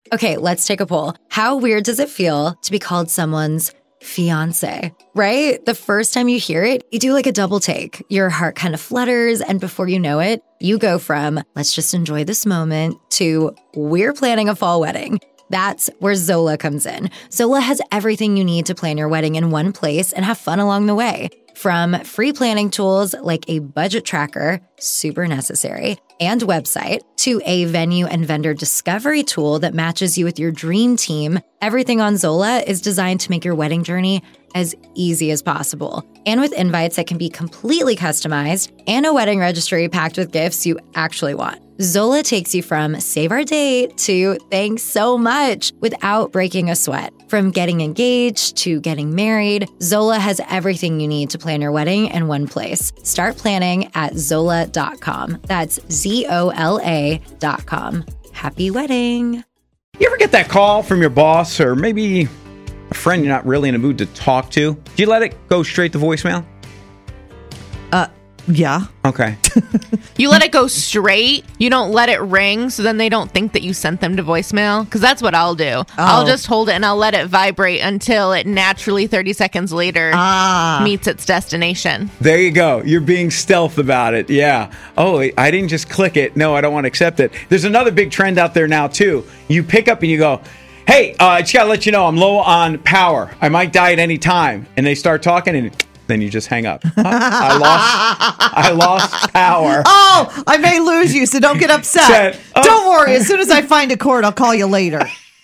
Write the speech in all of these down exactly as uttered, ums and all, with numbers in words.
Okay, let's take a poll. How weird does it feel to be called someone's fiance, right? The first time you hear it, you do like a double take. Your heart kind of flutters, and before you know it, you go from, let's just enjoy this moment, to we're planning a fall wedding. That's where Zola comes in. Zola has everything you need to plan your wedding in one place and have fun along the way. From free planning tools like a budget tracker, super necessary, and website, to a venue and vendor discovery tool that matches you with your dream team, everything on Zola is designed to make your wedding journey as easy as possible. And with invites that can be completely customized and a wedding registry packed with gifts you actually want. Zola takes you from save our date to thanks so much without breaking a sweat. From getting engaged to getting married, Zola has everything you need to plan your wedding in one place. Start planning at Zola dot com. That's Z O L A dot com. Happy wedding. You ever get that call from your boss or maybe a friend you're not really in a mood to talk to? Do you let it go straight to voicemail? Uh, yeah. Okay. You let it go straight. You don't let it ring, so then they don't think that you sent them to voicemail. Because that's what I'll do. Oh. I'll just hold it and I'll let it vibrate until it naturally thirty seconds later ah. meets its destination. There you go. You're being stealth about it. Yeah. Oh, I didn't just click it. No, I don't want to accept it. There's another big trend out there now, too. You pick up and you go, hey, uh, I just got to let you know I'm low on power. I might die at any time. And they start talking and then you just hang up. Huh? I lost I lost power. Oh, I may lose you, so don't get upset. Oh. Don't worry. As soon as I find a cord, I'll call you later.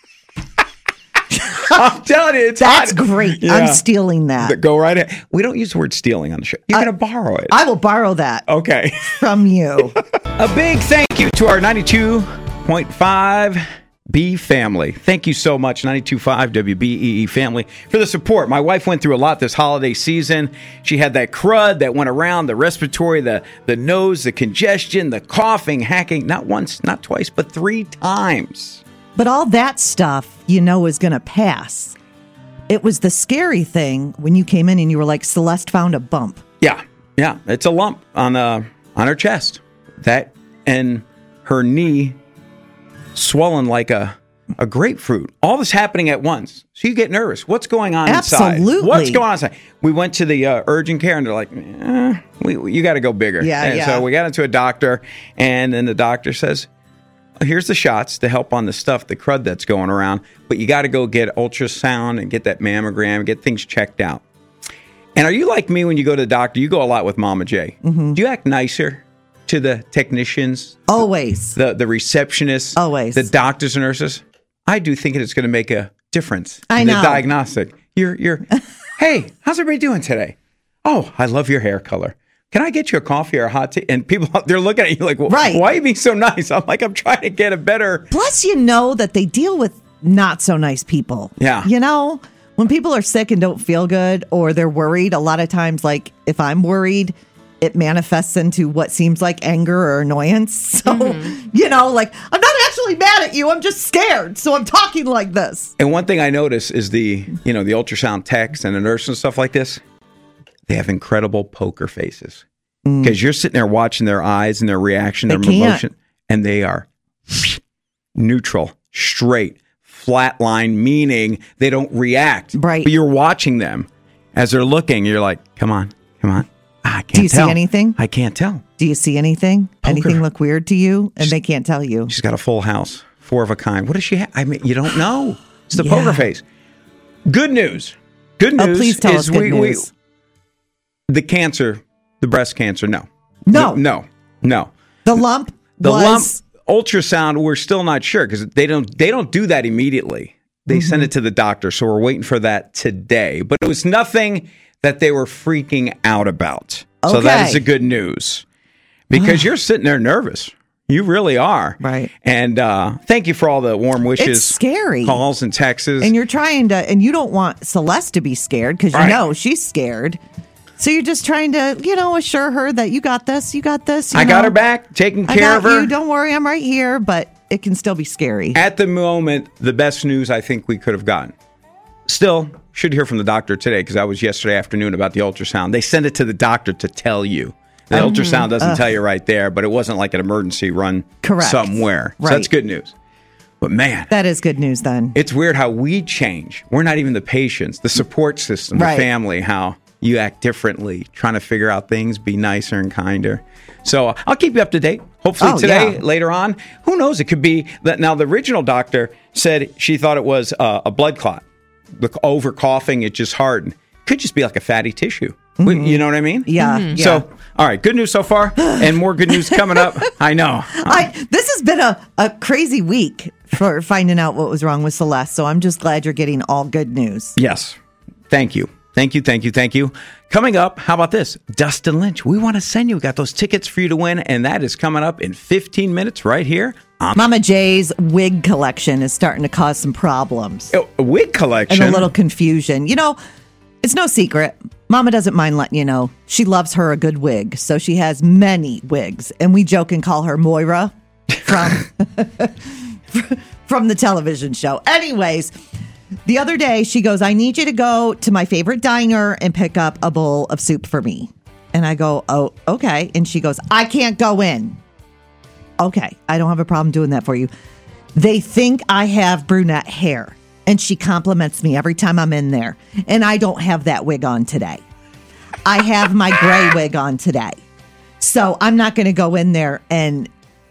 I'm telling you, it's That's hot. great. Yeah. I'm stealing that. Go right ahead. We don't use the word stealing on the show. You're going to borrow it. I will borrow that. Okay. From you. A big thank you to our ninety-two point five B family. Thank you so much, ninety-two point five W B E E family, for the support. My wife went through a lot this holiday season. She had that crud that went around, the respiratory, the, the nose, the congestion, the coughing, hacking, not once, not twice, but three times. But all that stuff, you know, is going to pass. It was the scary thing when you came in and you were like, Celeste found a bump. Yeah, yeah. It's a lump on, uh, on her chest. That and her knee swollen like a, a grapefruit. All this happening at once. So you get nervous. What's going on inside? Absolutely. What's going on inside? We went to the uh, urgent care and they're like, eh, we, we, you got to go bigger. Yeah, and yeah. So we got into a doctor and then the doctor says, here's the shots to help on the stuff, the crud that's going around, but you got to go get ultrasound and get that mammogram, get things checked out. And are you like me when you go to the doctor? You go a lot with Mama J. Mm-hmm. Do you act nicer to the technicians? Always. The the receptionists? Always. The doctors and nurses? I do think it's going to make a difference I in know. the diagnostic. You're, you're, hey, how's everybody doing today? Oh, I love your hair color. Can I get you a coffee or a hot tea? And people, they're looking at you like, well, right. why are you being so nice? I'm like, I'm trying to get a better. Plus, you know that they deal with not so nice people. Yeah. You know, when people are sick and don't feel good or they're worried, a lot of times, like if I'm worried, it manifests into what seems like anger or annoyance. So, mm-hmm. you know, like, I'm not actually mad at you. I'm just scared. So I'm talking like this. And one thing I notice is the, you know, the ultrasound techs and the nurse and stuff like this, they have incredible poker faces. Because mm. you're sitting there watching their eyes and their reaction, their they emotion, and they are neutral, straight, flat line, meaning they don't react. Right. But you're watching them as they're looking. You're like, come on, come on. I can't Do you tell. see anything? I can't tell. Do you see anything? Poker. Anything look weird to you? And She's, they can't tell you. She's got a full house, four of a kind. What does she have? I mean, you don't know. It's the yeah. poker face. Good news. Good news. Oh, please tell is us good we, news. We, the cancer, the breast cancer, no. No. No. No. The lump The was... lump ultrasound, we're still not sure because they don't they don't do that immediately. They mm-hmm. send it to the doctor, so we're waiting for that today. But it was nothing that they were freaking out about. Okay. So that is the good news. Because you're sitting there nervous. You really are. Right. And uh, thank you for all the warm wishes. It's scary. Calls and texts. And you're trying to, and you don't want Celeste to be scared because you Right. know she's scared. So you're just trying to, you know, assure her that you got this, you got this. You I know, got her back, taking I care got of her. you. Don't worry, I'm right here, but it can still be scary. At the moment, the best news I think we could have gotten. Still, should hear from the doctor today because that was yesterday afternoon about the ultrasound. They send it to the doctor to tell you. The mm-hmm. ultrasound doesn't uh, tell you right there, but it wasn't like an emergency run correct. somewhere. Right. So that's good news. But man, That is good news then. it's weird how we change. We're not even the patients, the support system, the Right. family, how you act differently, trying to figure out things, be nicer and kinder. So I'll keep you up to date. Hopefully Oh, today, yeah. later on. Who knows? It could be that. Now, the original doctor said she thought it was uh, a blood clot. The over coughing, it just hardened. Could just be like a fatty tissue. We- You know what I mean? Yeah, Mhm. yeah. So, all right, good news so far, and more good news coming up. I know. I, this has been a, a crazy week for finding out what was wrong with Celeste. So I'm just glad you're getting all good news. Yes. Thank you. Thank you. Thank you. Thank you. Coming up, how about this? Dustin Lynch. We want to send you. We got those tickets for you to win, and that is coming up in fifteen minutes right here. On Mama J's wig collection is starting to cause some problems Oh, a wig collection. and a little confusion. You know, it's no secret. Mama doesn't mind letting you know. She loves her a good wig. So she has many wigs. And we joke and call her Moira from, from the television show. Anyways, the other day she goes, I need you to go to my favorite diner and pick up a bowl of soup for me. And I go, oh, okay. And she goes, I can't go in. Okay, I don't have a problem doing that for you. They think I have brunette hair. And she compliments me every time I'm in there. And I don't have that wig on today. I have my gray wig on today. So I'm not going to go in there and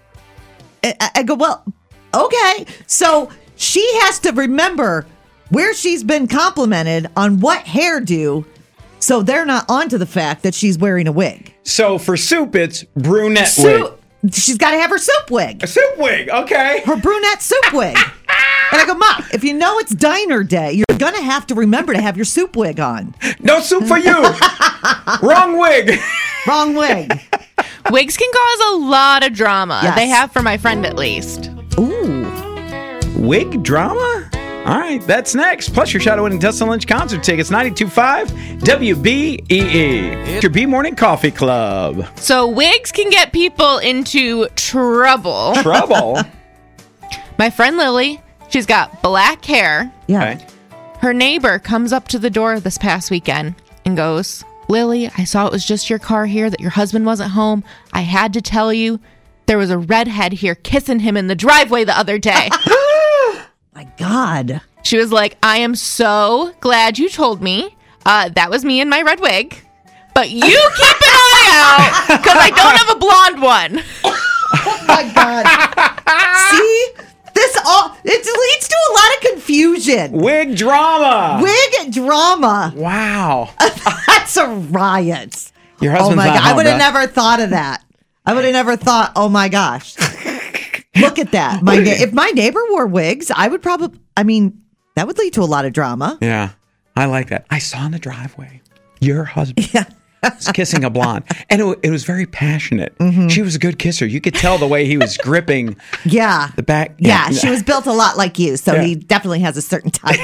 I, I go, well, okay. So she has to remember where she's been complimented on what hairdo. So they're not onto the fact that she's wearing a wig. So for soup, it's brunette So wig. she's got to have her soup wig. A soup wig. Okay. Her brunette soup wig. And I go, Mom, if you know it's diner day, you're going to have to remember to have your soup wig on. No soup for you. Wrong wig. Wrong wig. Wigs can cause a lot of drama. Yes. They have for my friend at least. Ooh. Wig drama? All right, that's next. Plus your shot at winning Dustin Lynch concert tickets, ninety-two point five W B E E. It's your B Morning Coffee Club. So wigs can get people into trouble. Trouble. My friend Lily, she's got black hair. Yeah. Okay. Her neighbor comes up to the door this past weekend and goes, Lily, I saw it was just your car here, that your husband wasn't home. I had to tell you, there was a redhead here kissing him in the driveway the other day. My God. She was like, I am so glad you told me. Uh, that was me in my red wig. But you keep an eye out because I don't have a blonde one. Oh, my God. See? This all, it leads to a lot of confusion. Wig drama. Wig drama. Wow. That's a riot. Your Oh, husband's my not God. I home, would have bro. never thought of that. I would have never thought, oh, my gosh. Look at that. My na- if my neighbor wore wigs, I would probably, I mean, that would lead to a lot of drama. Yeah, I like that. I saw in the driveway your husband was kissing a blonde, and it, wa- it was very passionate. She was a good kisser. You could tell the way he was gripping Yeah. the back. Yeah, she was built a lot like you, so Yeah. he definitely has a certain type.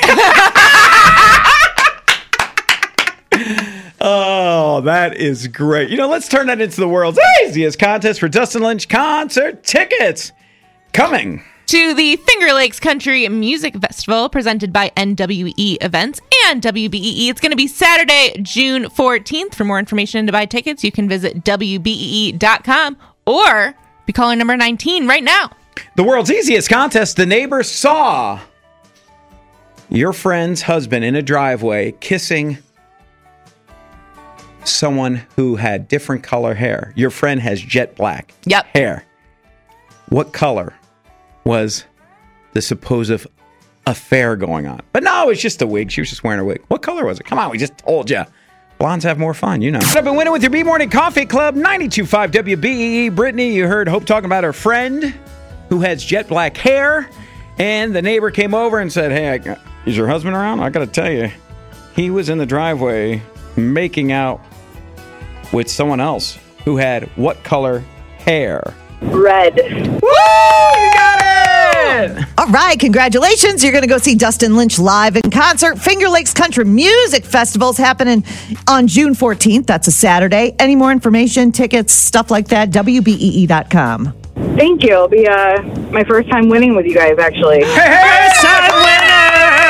Oh, that is great. You know, let's turn that into the world's easiest contest for Dustin Lynch concert tickets. Coming. To the Finger Lakes Country Music Festival presented by N W E Events and W B E E. It's going to be Saturday, June fourteenth. For more information and to buy tickets, you can visit W B E E dot com or be calling number nineteen right now. The world's easiest contest. The neighbor saw your friend's husband in a driveway kissing someone who had different color hair. Your friend has jet black Yep. hair. What color was the supposed affair going on? But no, it's just a wig. She was just wearing a wig. What color was it? Come on, we just told you. Blondes have more fun, you know. I've been winning with your B-Morning Coffee Club, ninety-two point five W B E E. Brittany, you heard Hope talking about her friend who has jet black hair. And the neighbor came over and said, hey, I, is your husband around? I got to tell you, he was in the driveway making out with someone else who had what color hair? Red. Woo! You got it! All right, congratulations. You're going to go see Dustin Lynch live in concert. Finger Lakes Country Music Festival is happening on June fourteenth. That's a Saturday. Any more information, tickets, stuff like that, W B E E dot com. Thank you. It'll be uh, my first time winning with you guys, actually. Hey, hey, time winner!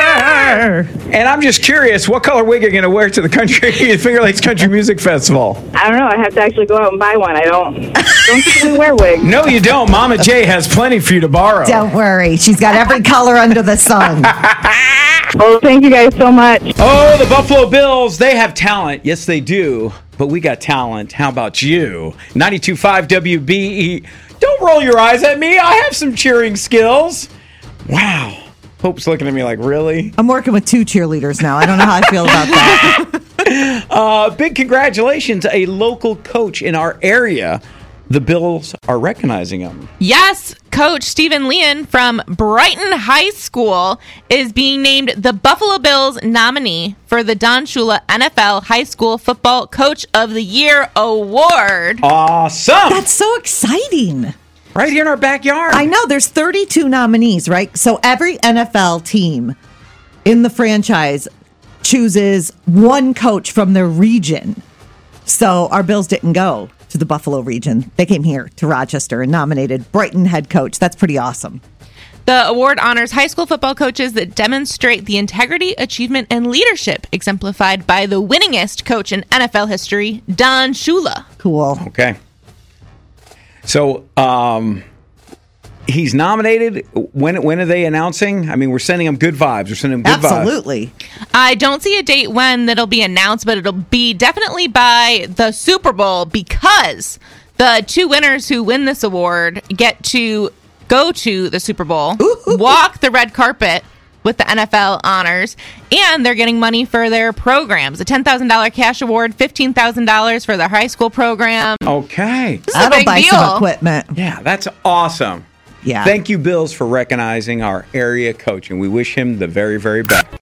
And I'm just curious, what color wig are you going to wear to the country Finger Lakes Country Music Festival? I don't know. I have to actually go out and buy one. I don't don't typically wear wigs. No, you don't. Mama J has plenty for you to borrow. Don't worry. She's got every color under the sun. Well, thank you guys so much. Oh, the Buffalo Bills, they have talent. Yes, they do. But we got talent. How about you? ninety-two point five W B E. Don't roll your eyes at me. I have some cheering skills. Wow. Hope's looking at me like, really? I'm working with two cheerleaders now. I don't know how I feel about that. uh, big congratulations. A local coach in our area. The Bills are recognizing him. Yes, Coach Stephen Leon from Brighton High School is being named the Buffalo Bills nominee for the Don Shula N F L High School Football Coach of the Year Award. Awesome. That's so exciting. Right here in our backyard. I know. There's thirty-two nominees, right? So every N F L team in the franchise chooses one coach from their region. So our Bills didn't go to the Buffalo region. They came here to Rochester and nominated Brighton head coach. That's pretty awesome. The award honors high school football coaches that demonstrate the integrity, achievement, and leadership exemplified by the winningest coach in N F L history, Don Shula. Cool. Okay. So, um, he's nominated. When when are they announcing? I mean, we're sending him good vibes. We're sending him good Absolutely. vibes. Absolutely. I don't see a date when that'll be announced, but it'll be definitely by the Super Bowl because the two winners who win this award get to go to the Super Bowl, Ooh. walk the red carpet with the N F L honors, and they're getting money for their programs. A ten thousand dollars cash award, fifteen thousand dollars for their high school program. Okay. This is That'll a big buy deal. some equipment. Yeah, that's awesome. Yeah. Thank you, Bills, for recognizing our area coach, and we wish him the very, very best.